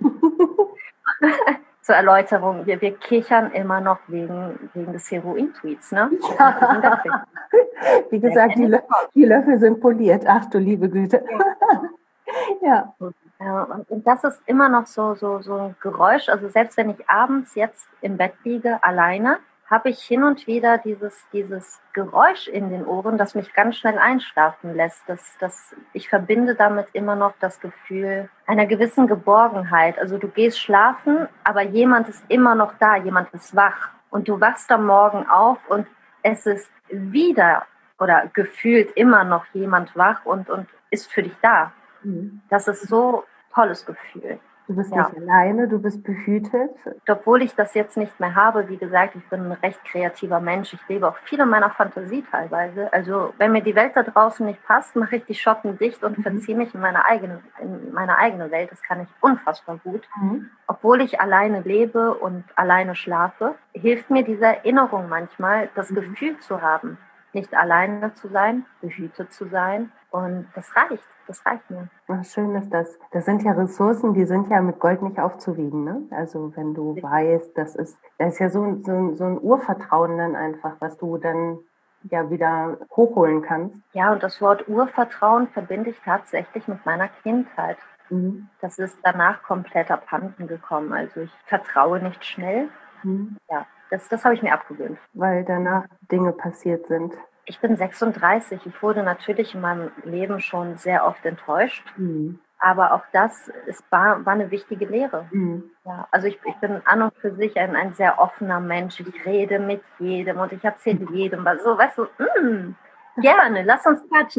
Zur Erläuterung, wir kichern immer noch wegen des Heroin-Tweets, ne? Ja. Wie gesagt, die Löffel sind poliert. Ach du liebe Güte. Ja. Und das ist immer noch so ein Geräusch. Also selbst wenn ich abends jetzt im Bett liege, alleine, habe ich hin und wieder dieses Geräusch in den Ohren, das mich ganz schnell einschlafen lässt. Ich verbinde damit immer noch das Gefühl einer gewissen Geborgenheit. Also du gehst schlafen, aber jemand ist immer noch da, jemand ist wach. Und du wachst am Morgen auf und es ist wieder oder gefühlt immer noch jemand wach und ist für dich da. Das ist so ein tolles Gefühl. Du bist nicht alleine, du bist behütet. Obwohl ich das jetzt nicht mehr habe, wie gesagt, ich bin ein recht kreativer Mensch. Ich lebe auch viel in meiner Fantasie teilweise. Also wenn mir die Welt da draußen nicht passt, mache ich die Schotten dicht und verziehe mich in meine eigene Welt. Das kann ich unfassbar gut. Obwohl ich alleine lebe und alleine schlafe, hilft mir diese Erinnerung manchmal, das Gefühl zu haben, nicht alleine zu sein, behütet zu sein. Und das reicht mir. Ach, schön ist das. Das sind ja Ressourcen, die sind ja mit Gold nicht aufzuwiegen. Ne? Also wenn du weißt, das ist ja so ein Urvertrauen dann einfach, was du dann ja wieder hochholen kannst. Ja, und das Wort Urvertrauen verbinde ich tatsächlich mit meiner Kindheit. Das ist danach komplett abhanden gekommen. Also ich vertraue nicht schnell. Ja, das habe ich mir abgewöhnt. Weil danach Dinge passiert sind. Ich bin 36. Ich wurde natürlich in meinem Leben schon sehr oft enttäuscht. Aber auch das war eine wichtige Lehre. Ja, also ich bin an und für sich ein sehr offener Mensch. Ich rede mit jedem und ich erzähle jedem was. So, weißt du, gerne, lass uns quatschen.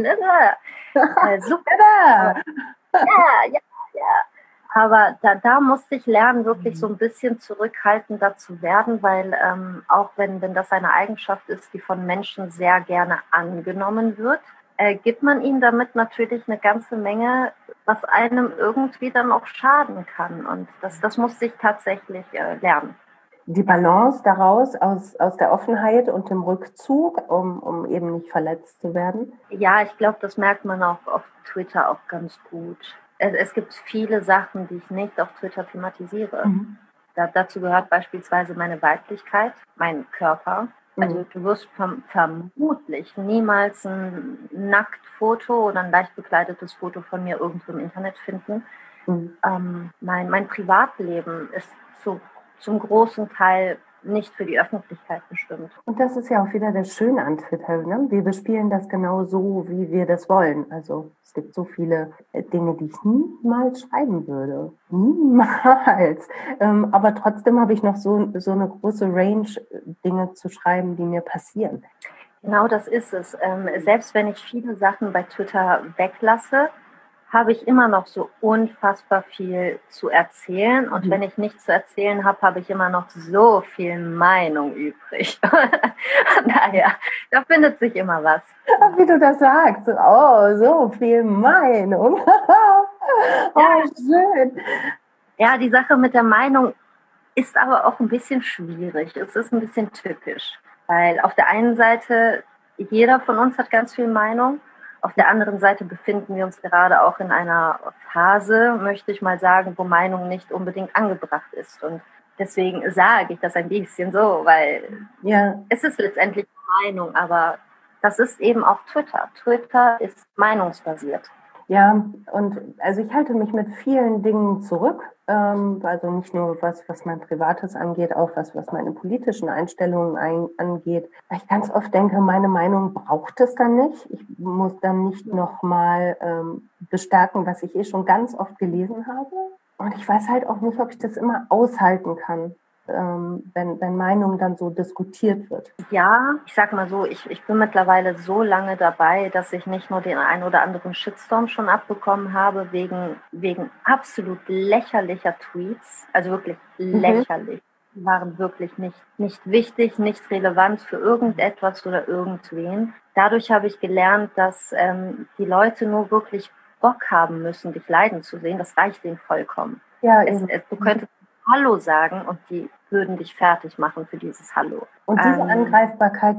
Super. Ja. Aber da musste ich lernen, wirklich so ein bisschen zurückhaltender zu werden, weil auch wenn das eine Eigenschaft ist, die von Menschen sehr gerne angenommen wird, gibt man ihnen damit natürlich eine ganze Menge, was einem irgendwie dann auch schaden kann. Und das musste ich tatsächlich lernen. Die Balance daraus aus der Offenheit und dem Rückzug, um eben nicht verletzt zu werden? Ja, ich glaube, das merkt man auch auf Twitter auch ganz gut. Es gibt viele Sachen, die ich nicht auf Twitter thematisiere. Dazu gehört beispielsweise meine Weiblichkeit, mein Körper. Also du wirst vermutlich niemals ein Nacktfoto oder ein leicht bekleidetes Foto von mir irgendwo im Internet finden. Mein Privatleben ist zum großen Teil nicht für die Öffentlichkeit bestimmt. Und das ist ja auch wieder das Schöne an Twitter, ne? Wir bespielen das genau so, wie wir das wollen. Also es gibt so viele Dinge, die ich niemals schreiben würde. Niemals. Aber trotzdem habe ich noch so eine große Range, Dinge zu schreiben, die mir passieren. Genau, das ist es. Selbst wenn ich viele Sachen bei Twitter weglasse, habe ich immer noch so unfassbar viel zu erzählen. Und wenn ich nichts zu erzählen habe, habe ich immer noch so viel Meinung übrig. Naja, da findet sich immer was. Wie du das sagst. Oh, so viel Meinung. Schön. Ja, die Sache mit der Meinung ist aber auch ein bisschen schwierig. Es ist ein bisschen tückisch. Weil auf der einen Seite, jeder von uns hat ganz viel Meinung. Auf der anderen Seite befinden wir uns gerade auch in einer Phase, möchte ich mal sagen, wo Meinung nicht unbedingt angebracht ist. Und deswegen sage ich das ein bisschen so, weil es ist letztendlich Meinung, aber das ist eben auch Twitter. Twitter ist meinungsbasiert. Ja, und also ich halte mich mit vielen Dingen zurück, also nicht nur was mein Privates angeht, auch was meine politischen Einstellungen angeht. Weil ich ganz oft denke, meine Meinung braucht es dann nicht. Ich muss dann nicht nochmal bestärken, was ich schon ganz oft gelesen habe. Und ich weiß halt auch nicht, ob ich das immer aushalten kann, wenn Meinung dann so diskutiert wird. Ja, ich sag mal so, ich bin mittlerweile so lange dabei, dass ich nicht nur den einen oder anderen Shitstorm schon abbekommen habe, wegen absolut lächerlicher Tweets, also wirklich lächerlich. Die waren wirklich nicht wichtig, nicht relevant für irgendetwas oder irgendwen. Dadurch habe ich gelernt, dass die Leute nur wirklich Bock haben müssen, dich leiden zu sehen. Das reicht ihnen vollkommen. Ja, du könntest Hallo sagen und die würden dich fertig machen für dieses Hallo. Und diese Angreifbarkeit,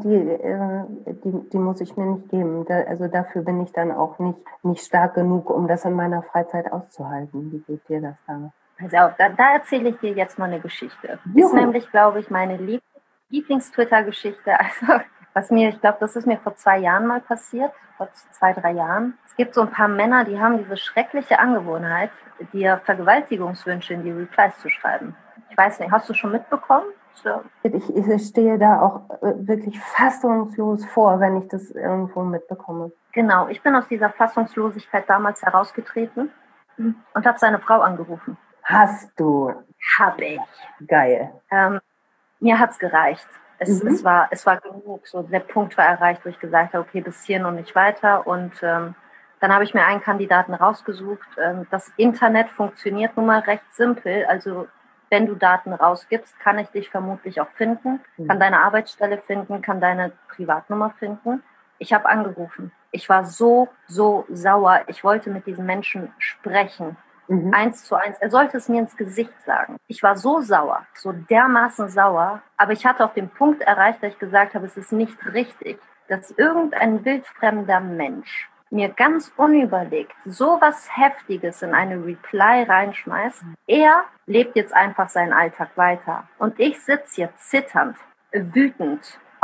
die muss ich mir nicht geben. Also dafür bin ich dann auch nicht stark genug, um das in meiner Freizeit auszuhalten. Wie geht dir das da? Also da erzähle ich dir jetzt mal eine Geschichte. Ist nämlich, glaube ich, meine Lieblings-Twitter-Geschichte. Also ich glaube, das ist mir vor 2 Jahren mal passiert, vor 2, 3 Jahren. Es gibt so ein paar Männer, die haben diese schreckliche Angewohnheit, dir Vergewaltigungswünsche in die Replies zu schreiben. Ich weiß nicht, hast du schon mitbekommen? So. Ich stehe da auch wirklich fassungslos vor, wenn ich das irgendwo mitbekomme. Genau, ich bin aus dieser Fassungslosigkeit damals herausgetreten und habe seine Frau angerufen. Hast du? Hab ich. Geil. Mir hat's gereicht. Es war genug. So, der Punkt war erreicht, wo ich gesagt habe, okay, bis hierhin und nicht weiter. Und dann habe ich mir einen Kandidaten rausgesucht. Das Internet funktioniert nun mal recht simpel. Also wenn du Daten rausgibst, kann ich dich vermutlich auch finden, kann deine Arbeitsstelle finden, kann deine Privatnummer finden. Ich habe angerufen. Ich war so sauer. Ich wollte mit diesen Menschen sprechen. 1:1. Er sollte es mir ins Gesicht sagen. Ich war so sauer, so dermaßen sauer. Aber ich hatte auch den Punkt erreicht, dass ich gesagt habe, es ist nicht richtig, dass irgendein wildfremder Mensch mir ganz unüberlegt so was Heftiges in eine Reply reinschmeißt. Er lebt jetzt einfach seinen Alltag weiter. Und ich sitze hier zitternd, wütend,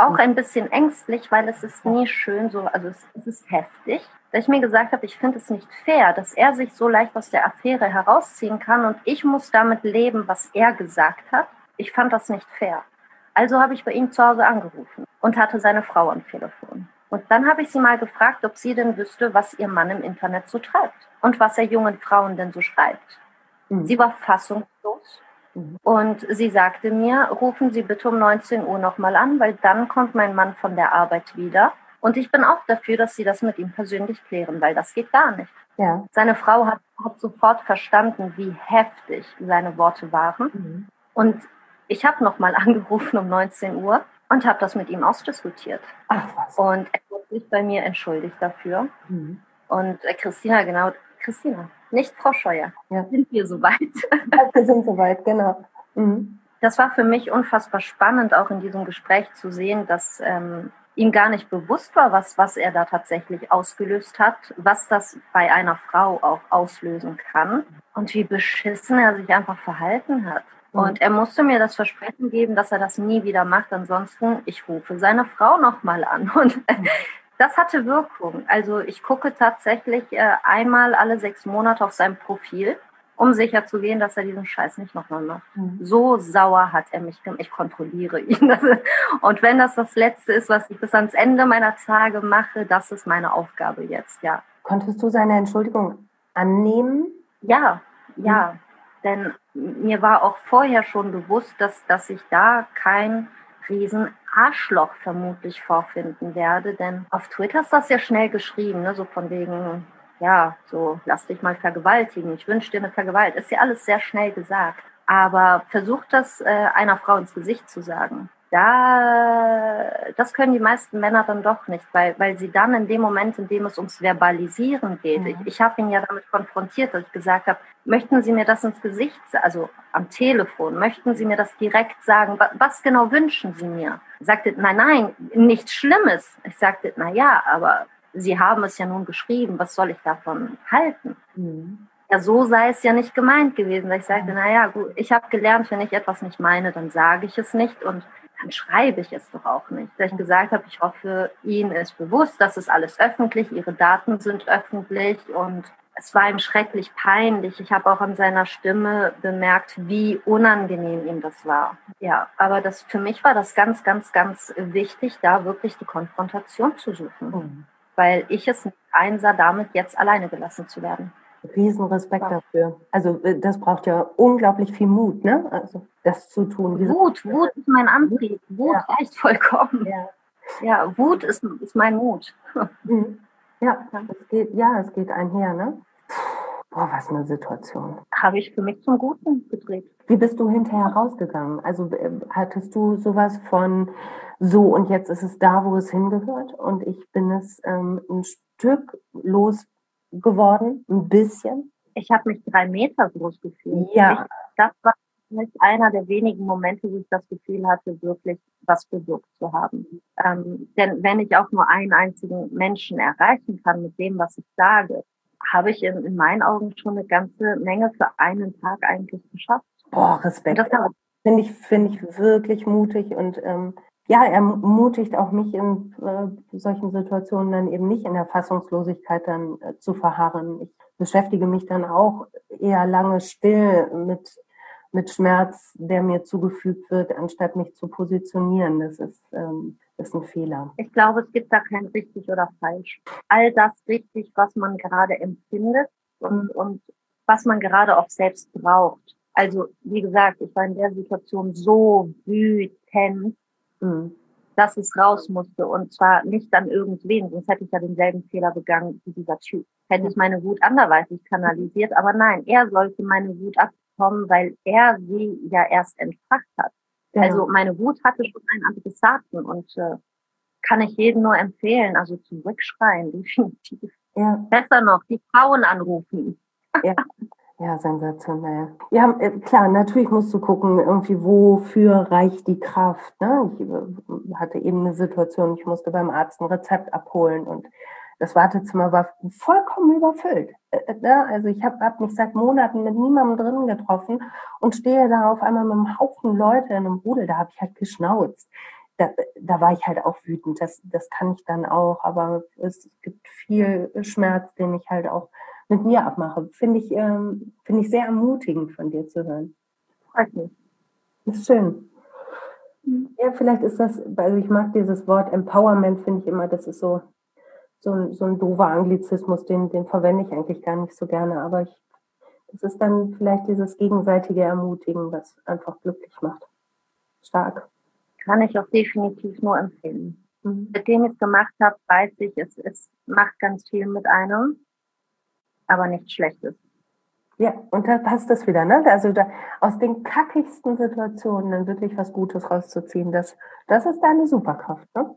auch ein bisschen ängstlich, weil es ist nie schön so, also es ist heftig, dass ich mir gesagt habe, ich finde es nicht fair, dass er sich so leicht aus der Affäre herausziehen kann und ich muss damit leben, was er gesagt hat. Ich fand das nicht fair. Also habe ich bei ihm zu Hause angerufen und hatte seine Frau am Telefon. Und dann habe ich sie mal gefragt, ob sie denn wüsste, was ihr Mann im Internet so treibt und was er jungen Frauen denn so schreibt. Sie war fassungslos. Und sie sagte mir, rufen Sie bitte um 19 Uhr nochmal an, weil dann kommt mein Mann von der Arbeit wieder. Und ich bin auch dafür, dass Sie das mit ihm persönlich klären, weil das geht gar nicht. Ja. Seine Frau hat sofort verstanden, wie heftig seine Worte waren. Und ich habe nochmal angerufen um 19 Uhr und habe das mit ihm ausdiskutiert. Ach was. Und er hat sich bei mir entschuldigt dafür. Und Christina, nicht Frau Scheuer. Ja. Sind wir soweit? Wir sind soweit, genau. Das war für mich unfassbar spannend, auch in diesem Gespräch zu sehen, dass ihm gar nicht bewusst war, was er da tatsächlich ausgelöst hat, was das bei einer Frau auch auslösen kann und wie beschissen er sich einfach verhalten hat. Und er musste mir das Versprechen geben, dass er das nie wieder macht. Ansonsten, ich rufe seine Frau nochmal an. Und das hatte Wirkung. Also ich gucke tatsächlich einmal alle 6 Monate auf sein Profil, um sicher zu gehen, dass er diesen Scheiß nicht nochmal macht. So sauer hat er mich gemacht. Ich kontrolliere ihn. Und wenn das Letzte ist, was ich bis ans Ende meiner Tage mache, das ist meine Aufgabe jetzt, ja. Konntest du seine Entschuldigung annehmen? Ja. Denn mir war auch vorher schon bewusst, dass ich da kein riesen Arschloch vermutlich vorfinden werde. Denn auf Twitter ist das ja schnell geschrieben, ne? So von wegen, ja, so lass dich mal vergewaltigen, ich wünsche dir eine Vergewaltigung. Ist ja alles sehr schnell gesagt. Aber versuch das einer Frau ins Gesicht zu sagen. Das können die meisten Männer dann doch nicht, weil sie dann in dem Moment, in dem es ums Verbalisieren geht, ich habe ihn ja damit konfrontiert, dass ich gesagt habe, möchten Sie mir das ins Gesicht, also am Telefon, möchten Sie mir das direkt sagen, was genau wünschen Sie mir? Er sagte, nein, nichts Schlimmes. Ich sagte, ja, aber Sie haben es ja nun geschrieben, was soll ich davon halten? Ja, so sei es ja nicht gemeint gewesen. Ich sagte, gut, ich habe gelernt, wenn ich etwas nicht meine, dann sage ich es nicht und dann schreibe ich es doch auch nicht. Da ich gesagt habe, ich hoffe, Ihnen ist bewusst, das ist alles öffentlich, Ihre Daten sind öffentlich und es war ihm schrecklich peinlich. Ich habe auch an seiner Stimme bemerkt, wie unangenehm ihm das war. Ja, aber für mich war das ganz, ganz, ganz wichtig, da wirklich die Konfrontation zu suchen. Weil ich es nicht einsah, damit jetzt alleine gelassen zu werden. Riesenrespekt dafür. Also das braucht ja unglaublich viel Mut, ne? Also das zu tun. Wut ist mein Antrieb. Wut reicht vollkommen. Ja, Wut ist mein Mut. Ja, es geht einher, ne? Boah, was eine Situation. Habe ich für mich zum Guten gedreht. Wie bist du hinterher rausgegangen? Also hattest du sowas von so und jetzt ist es da, wo es hingehört und ich bin es ein Stück losgeworden, ein bisschen? Ich habe mich 3 Meter groß gefühlt. Ja. Das war nicht einer der wenigen Momente, wo ich das Gefühl hatte, wirklich was bewirkt zu haben. Denn wenn ich auch nur einen einzigen Menschen erreichen kann mit dem, was ich sage, habe ich in meinen Augen schon eine ganze Menge für einen Tag eigentlich geschafft. Boah, Respekt. Finde ich wirklich mutig und er ermutigt auch mich in solchen Situationen dann eben nicht in der Fassungslosigkeit dann zu verharren. Ich beschäftige mich dann auch eher lange still mit Schmerz, der mir zugefügt wird, anstatt mich zu positionieren. Das ist ein Fehler. Ich glaube, es gibt da kein richtig oder falsch. All das richtig, was man gerade empfindet und was man gerade auch selbst braucht. Also, wie gesagt, ich war in der Situation so wütend, dass es raus musste. Und zwar nicht an irgendwen, sonst hätte ich ja denselben Fehler begangen wie dieser Typ. Hätte ich meine Wut anderweitig kanalisiert, aber nein, er sollte meine Wut abbekommen, weil er sie ja erst entfacht hat. Ja. Also meine Wut hatte schon einen Adressaten und kann ich jedem nur empfehlen, also zurückschreien, definitiv. Ja. Besser noch, die Frauen anrufen. Ja, sensationell. Ja, klar, natürlich musst du gucken, irgendwie, wofür reicht die Kraft. Ne? Ich hatte eben eine Situation, ich musste beim Arzt ein Rezept abholen und das Wartezimmer war vollkommen überfüllt. Also ich habe mich seit Monaten mit niemandem drin getroffen und stehe da auf einmal mit einem Haufen Leute in einem Rudel, da habe ich halt geschnauzt. da war ich halt auch wütend. Das kann ich dann auch, aber es gibt viel Schmerz, den ich halt auch mit mir abmache. Finde ich sehr ermutigend von dir zu hören. Freut mich. Das ist schön. Ja, vielleicht ist das, also ich mag dieses Wort Empowerment, finde ich immer, das ist so ein doofer Anglizismus, den verwende ich eigentlich gar nicht so gerne, aber das ist dann vielleicht dieses gegenseitige Ermutigen, was einfach glücklich macht. Stark. Kann ich auch definitiv nur empfehlen. Seitdem ich es gemacht habe, weiß ich, es macht ganz viel mit einem, aber nichts Schlechtes. Ja, und da passt das wieder, ne? Also aus den kackigsten Situationen dann wirklich was Gutes rauszuziehen, das ist deine Superkraft, ne?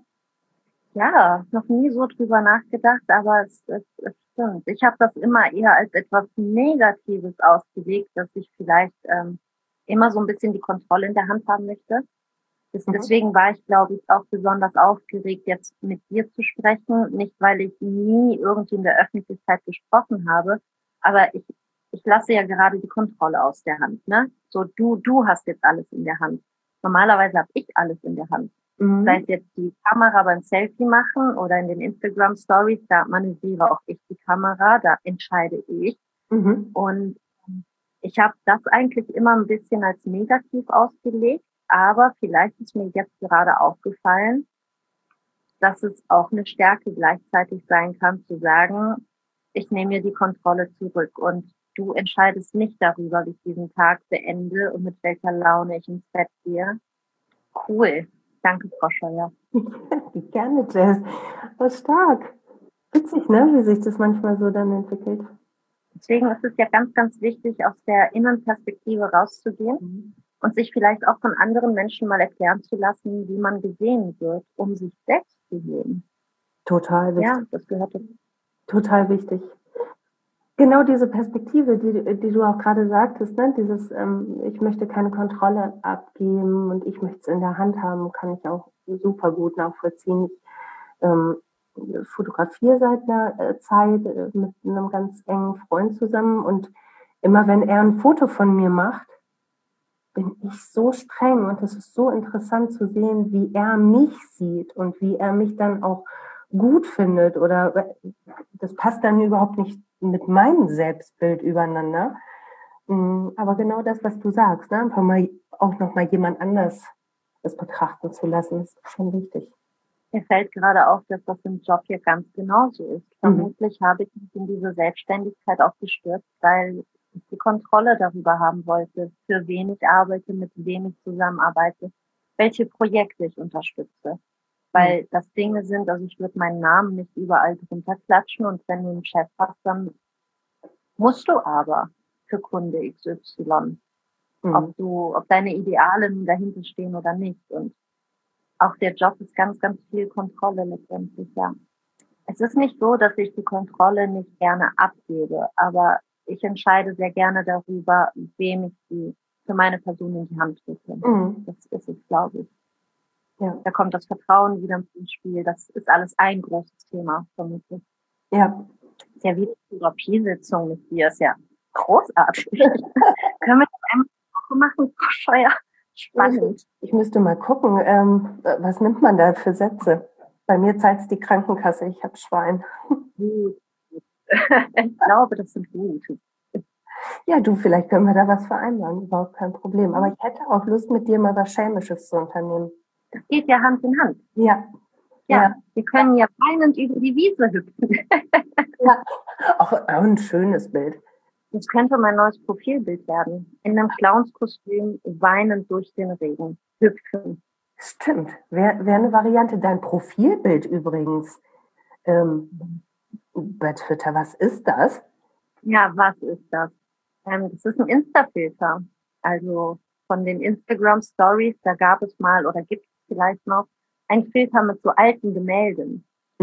Ja, noch nie so drüber nachgedacht, aber es stimmt. Ich habe das immer eher als etwas Negatives ausgelegt, dass ich vielleicht immer so ein bisschen die Kontrolle in der Hand haben möchte. Deswegen war ich, glaube ich, auch besonders aufgeregt, jetzt mit dir zu sprechen. Nicht, weil ich nie irgendwie in der Öffentlichkeit gesprochen habe, aber ich lasse ja gerade die Kontrolle aus der Hand, ne? So, du hast jetzt alles in der Hand. Normalerweise habe ich alles in der Hand. Sei es jetzt die Kamera beim Selfie machen oder in den Instagram Stories, da manövriere auch ich die Kamera, da entscheide ich. Und ich habe das eigentlich immer ein bisschen als negativ ausgelegt, aber vielleicht ist mir jetzt gerade aufgefallen, dass es auch eine Stärke gleichzeitig sein kann, zu sagen, ich nehme mir die Kontrolle zurück und du entscheidest nicht darüber, wie ich diesen Tag beende und mit welcher Laune ich ins Bett gehe. Cool. Danke, Frau Scheuer. Gerne, Jess. Was stark. Witzig, ne? Wie sich das manchmal so dann entwickelt. Deswegen ist es ja ganz, ganz wichtig, aus der Innenperspektive rauszugehen und sich vielleicht auch von anderen Menschen mal erklären zu lassen, wie man gesehen wird, um sich selbst zu sehen. Total wichtig. Ja, das gehört dazu. Total wichtig. Genau diese Perspektive, die du auch gerade sagtest, ne? Dieses, ich möchte keine Kontrolle abgeben und ich möchte es in der Hand haben, kann ich auch super gut nachvollziehen. Ich fotografiere seit einer Zeit mit einem ganz engen Freund zusammen und immer wenn er ein Foto von mir macht, bin ich so streng und es ist so interessant zu sehen, wie er mich sieht und wie er mich dann auch gut findet oder das passt dann überhaupt nicht mit meinem Selbstbild übereinander. Aber genau das, was du sagst, ne? Einfach mal auch noch mal jemand anders das betrachten zu lassen, ist schon wichtig. Mir fällt gerade auf, dass das im Job hier ganz genauso ist. Vermutlich habe ich mich in diese Selbstständigkeit auch gestürzt, weil ich die Kontrolle darüber haben wollte, für wen ich arbeite, mit wem ich zusammenarbeite, welche Projekte ich unterstütze. Weil das Dinge sind, also ich würde meinen Namen nicht überall drunter klatschen und wenn du einen Chef hast, dann musst du aber für Kunde XY, ob deine Ideale nun dahinter stehen oder nicht. Und auch der Job ist ganz, ganz viel Kontrolle letztendlich, ja. Es ist nicht so, dass ich die Kontrolle nicht gerne abgebe, aber ich entscheide sehr gerne darüber, wem ich die für meine Person in die Hand drücke. Das ist es, glaube ich. Ja. Da kommt das Vertrauen wieder ins Spiel. Das ist alles ein großes Thema, vermutlich. Ja. Sehr wie eine Therapiesitzung mit dir, ist ja großartig. Können wir das einmal eine Woche machen? Scheuer. Spannend. Ich müsste mal gucken, was nimmt man da für Sätze? Bei mir zahlt es die Krankenkasse, ich habe Schwein. Ich glaube, das sind gute. Ja, du, vielleicht können wir da was vereinbaren, überhaupt kein Problem. Aber ich hätte auch Lust, mit dir mal was Schelmisches zu unternehmen. Das geht ja Hand in Hand. Ja. Wir können ja weinend über die Wiese hüpfen. Ja, auch ein schönes Bild. Das könnte mein neues Profilbild werden. In einem Clownskostüm, weinend durch den Regen, hüpfen. Stimmt, wäre eine Variante. Dein Profilbild übrigens, bei Twitter, was ist das? Ja, was ist das? Das ist ein Insta-Filter. Also von den Instagram Stories, da gab es mal oder gibt es vielleicht noch ein Filter mit so alten Gemälden.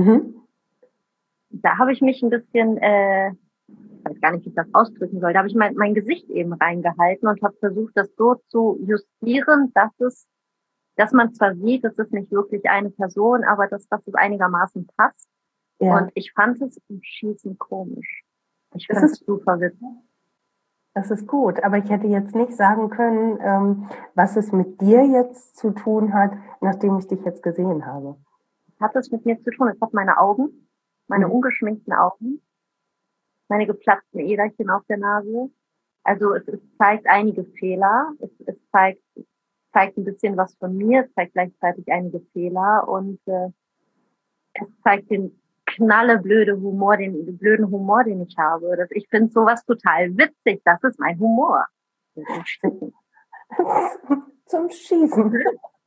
Da habe ich mich ein bisschen, ich weiß gar nicht, wie ich das ausdrücken soll, da habe ich mein Gesicht eben reingehalten und habe versucht, das so zu justieren, dass man zwar sieht, es ist nicht wirklich eine Person, aber dass es einigermaßen passt. Ja. Und ich fand es im Schießen komisch. Ich finde es super witzig. Das ist gut, aber ich hätte jetzt nicht sagen können, was es mit dir jetzt zu tun hat, nachdem ich dich jetzt gesehen habe. Hat es mit mir zu tun? Es hat meine Augen, meine ungeschminkten Augen, meine geplatzten Äderchen auf der Nase. Also es zeigt einige Fehler, es zeigt ein bisschen was von mir, es zeigt gleichzeitig einige Fehler und es zeigt den blöden Humor, den ich habe. Ich finde sowas total witzig, das ist mein Humor. Zum Schießen.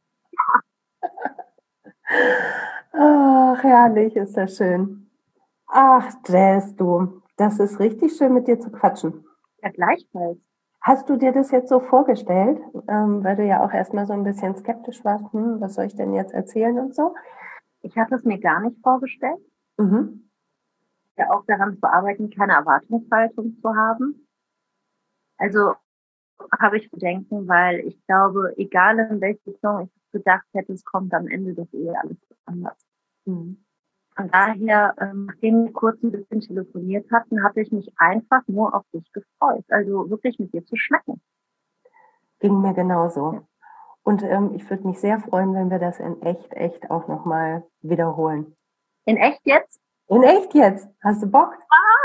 Ach, herrlich, ist das schön. Ach, Jess, du, das ist richtig schön, mit dir zu quatschen. Ja, gleichfalls. Hast du dir das jetzt so vorgestellt, weil du ja auch erstmal so ein bisschen skeptisch warst, was soll ich denn jetzt erzählen und so? Ich hatte es mir gar nicht vorgestellt. Ja, auch daran zu arbeiten, keine Erwartungshaltung zu haben. Also habe ich Bedenken, weil ich glaube, egal in welche Richtung ich gedacht hätte, es kommt am Ende doch alles anders. Von daher, nachdem wir kurz ein bisschen telefoniert hatten, hatte ich mich einfach nur auf dich gefreut. Also wirklich mit dir zu schmecken. Ging mir genauso. Ja. Und ich würde mich sehr freuen, wenn wir das in echt auch nochmal wiederholen. In echt jetzt? In echt jetzt. Hast du Bock?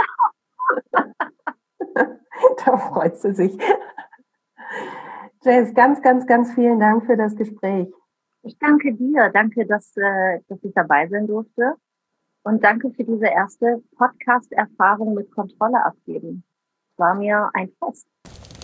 Da freut sie sich. Jess, ganz vielen Dank für das Gespräch. Ich danke dir. Danke, dass ich dabei sein durfte. Und danke für diese erste Podcast-Erfahrung mit Kontrolle abgeben. Es war mir ein Fest.